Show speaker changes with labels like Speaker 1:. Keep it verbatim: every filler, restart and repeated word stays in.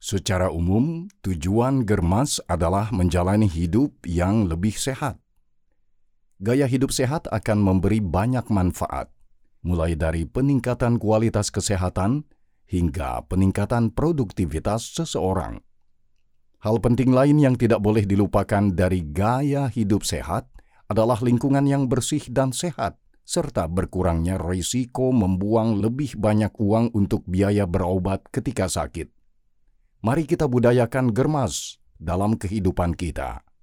Speaker 1: Secara umum, tujuan Germas adalah menjalani hidup yang lebih sehat. Gaya hidup sehat akan memberi banyak manfaat, mulai dari peningkatan kualitas kesehatan hingga peningkatan produktivitas seseorang. Hal penting lain yang tidak boleh dilupakan dari gaya hidup sehat adalah lingkungan yang bersih dan sehat, serta berkurangnya risiko membuang lebih banyak uang untuk biaya berobat ketika sakit. Mari kita budayakan Germas dalam kehidupan kita.